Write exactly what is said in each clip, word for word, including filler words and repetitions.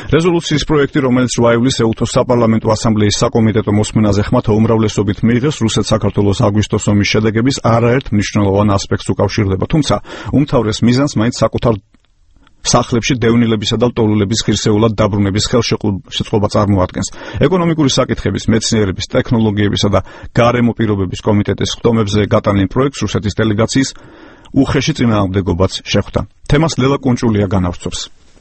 რეზოლუციის პროექტი, რომელიც რვა ივლისს ეუთოს საპარლამენტო ასამბლეის საკომიტეტო მოსმენაზე ხმათა უმრავლესობით მიიღეს, რუსეთ-საქართველოს აგვისტოს ომის შედეგების არაერთ მნიშვნელოვან ასპექტს უკავშირდება, თუმცა უმთავრეს მიზანს მაინც საკუთარ სახლებში დევნილებისა და ლტოლვილების ღირსეულად დაბრუნების ხელშეწყობა წარმოადგენს. ეკონომიკური საკითხების, მეცნიერების, ტექნოლოგიებისა და გარემო პირობების კომიტეტის ხდომებზე გატანილ პროექტს რუსეთის დელეგაციის უხეში წინააღმდეგობაც შეხვდა. თემას ლელა კუნჭულია განავრცობს.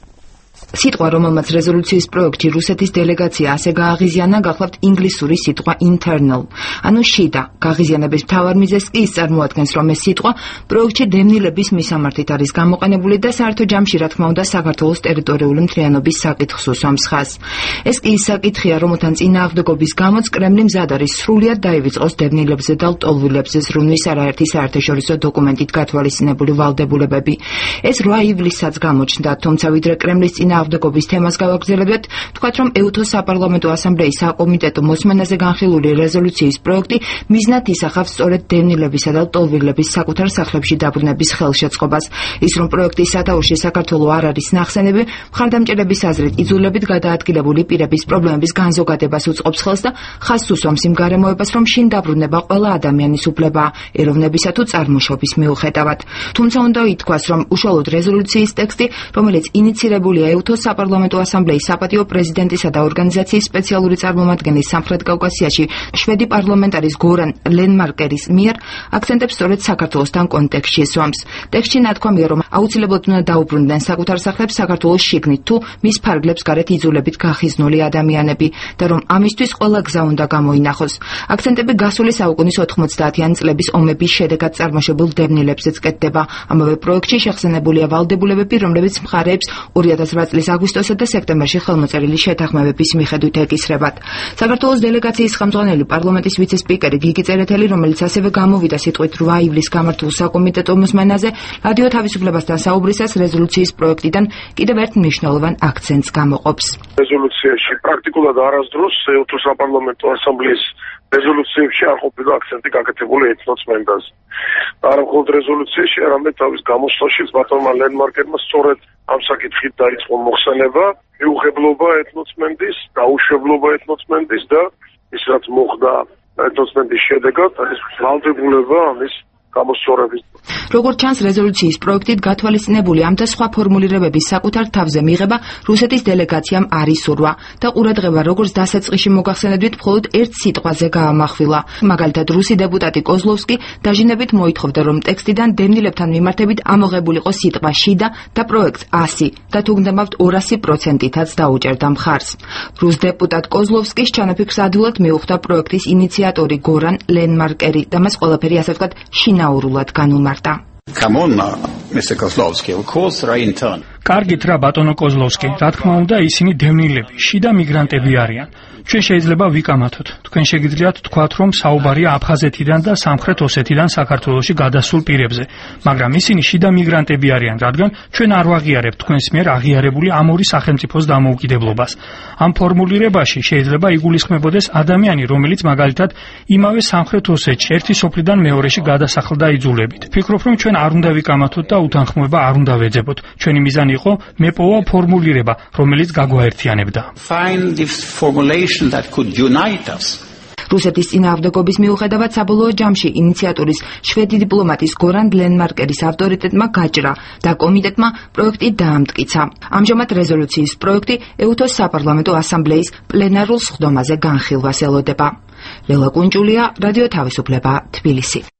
სიტყვა, რომელმაც რეზოლუციის პროექტში რუსეთის დელეგაცია ასე გააღიზიანა, გახლავთ ინგლისური სიტყვა internal, ანუ შიდა. გაღიზიანების მთავარ მიზეზს კი ის წარმოადგენს, რომ ეს სიტყვა პროექტში დევნილების მისამართით არის გამოყენებული და საერთო ჯამში, რა თქმა უნდა, საქართველოს ტერიტორიული მთლიანობის საკითხს უსვამს ხაზს. ეს კი ის საკითხია, რომელთან წინააღმდეგობის გამოც კრემლი მზად არის სრულად დაივიწყოს დევნილებზე და ლტოლვილებზე ზრუნვის არაერთი საერთაშორისო დოკუმენტით გათვალისწინებული ვალდებულებები. ეს რვა ივლისსაც გამოჩნდა, თუმცა ვიდრე კრემლის წინააღმდეგობის თემას გავაგრძელებთ, ვთქვათ, რომ ეუთოს საპარლამენტო ასამბლეის საკომიტეტო მოსმენაზე განხილული რეზოლუციის პროექტი მიზნად ისახავს სწორედ დევნილებისა და ლტოლვილების საკუთარ სახლებში დაბრუნების ხელშეწყობას. ის, რომ პროექტის სათაურში საქართველო არ არის ნახსენები, მხარდამჭერების აზრით იძულებით გადაადგილებული პირების პრობლემების განზოგადებას უწყობს ხელს და ხაზს უსვამს იმ გარემოებას, რომ შინ დაბრუნება ყველა ადამიანის უფლებაა, ეროვნებისა თუ წარმოშობის მიუხედავად. თუმცა უნდა ითქვას, რომ უშუალოდ რეზოლუციის ტექსტი, რომელიც ინიცირებულია ეუთოს საპარლამენტო ასამბლეის საპატიო პრეზიდენტისა და ორგანიზაციის სპეციალური წარმომადგენლის სამხრეთ კავკასიაში შვედი პარლამენტარის გორან ლენმარკერის მიერ აქცენტებს სწორედ საქართველოსთან კონტექსტში სვამს. ტექსტში ნათქვამია, რომ აუცილებლად უნდა დაუბრუნდნენ საკუთარ სახლებს საქართველოს შიგნით თუ მის ფარგლებს გარეთ იძულებით გახიზნული ადამიანები და რომ ამისთვის ყველა გზა უნდა გამოინახოს. აქცენტები გასული საუკუნის ოთხმოცდაათიანი წლების ომების შედეგად წარმოშობილ დევნილებზეც კეთდება. ამავე პროექტში შეხსენებულია ვალდებულებები, რომლებიც მხარეებს ორი ათას რვა წლის აგვისტოსა და სექტემბერში ხელმოწერილი შეთანხმებების მიხედვით ეკისრებათ. საქართველოს დელეგაციის ხელმძღვანელი პარლამენტის ვიცე-სპიკერი გიგი წერეთელი, რომელიც ასევე გამოვიდა სიტყვით რვა ივლისს გამართულ საკომიტეტო მოსმენაზე, რადიო თავისუფლებასთან საუბრისას რეზოლუციის პროექტიდან კიდევ ერთ მნიშვნელოვან აქცენტს გამოყოფს. რეზოლუციაში პრაქტიკულად არასდროს ეუთოს საპარლამენტო ასამბლეის რეზოლუციებში არ ყოფილა აქცენტი გაკეთებული ეთნოცმენდაზე. არა მხოლოდ რეზოლუციაში, არამედ თავის გამოსვლაშიც ბატონმა ლენმარკერმა სწორედ ამ საკითხით დაიწყო მოხსენება, მიუღებლობა ეთნოცმენდის, დაუშვებლობა ეთნოცმენდის და ის რაც მოხდა ეთნოცმენდის შედეგად, არის ვალდებულება ამის გამოსწორების. როგორც ჩანს, რეზოლუციის პროექტით გათვალისწინებული ამ და სხვა ფორმულირებების საკუთარ თავზე მიღება რუსეთის დელეგაციამ არ ისურვა და ყურადღება როგორც დასაწყისში მოგახსენებდით, მხოლოდ ერთ სიტყვაზე გაამახვილა. მაგალითად, რუსი დეპუტატი კოზლოვსკი დაჟინებით მოითხოვდა, რომ ტექსტიდან დევნილებთან მიმართებით ამოღებულიყო სიტყვა შიდა და პროექტს ასი და თუ გნდებავთ ორასი პროცენტითაც დაუჭერდა მხარს. რუს დეპუტატ კოზლოვსკის ჩანაფიქრს ადვილად მიუხვდა პროექტის ინიციატორი გორან ლენმარკერი და მას ყველაფერი ასე ვთქვათ შინაურულად განუმარტა. Come on now, Mister Kozlovsky, of course, right in turn. კარგით რა ბატონო კოზლოვსკი, რა თქმა უნდა ისინი დევნილები, შიდა მიგრანტები არიან. ჩვენ შეიძლება ვიკამათოთ. თქვენ შეგიძლიათ თქვათ, რომ საუბარია აფხაზეთიდან და სამხრეთ ოსეთიდან საქართველოში გადასულ პირებზე, მაგრამ ისინი შიდა მიგრანტები არიან, რადგან ჩვენ არ ვაღიარებთ თქვენს მიერ აღიარებული ამ ორი სახელმწიფოს დამოუკიდებლობას. ამ ფორმულირებაში შეიძლება იგულისხმებოდეს ადამიანი, რომელიც მაგალითად იმავე სამხრეთ ოსეთში ერთი სოფლიდან მეორეში გადასახლდა იძულებით. ვფიქრობ, რომ ჩვენ არ უნდა ვიკამათოთ და უთანხმოება არ უნდა ვეძებოთ. ჩვენი მიზანი იყო მეპოვა ფორმულირება, რომელიც გაგვაერთიანებდა. Find this formulation that could unite us. რუსეთის წინააღმდეგობის მიუხედავად საბოლოო ჯამში ინიციატორის შვედი დიპლომატის გორან ლენმარკერის ავტორიტეტმა გაჭრა და კომიტეტმა პროექტი დაამტკიცა. ამჟამად რეზოლუციის პროექტი ეუთოს საპარლამენტო ასამბლეის პლენარულ სხდომაზე განხილვას ელოდება. ლელა კუნჭულია, რადიო თავისუფლება, თბილისი.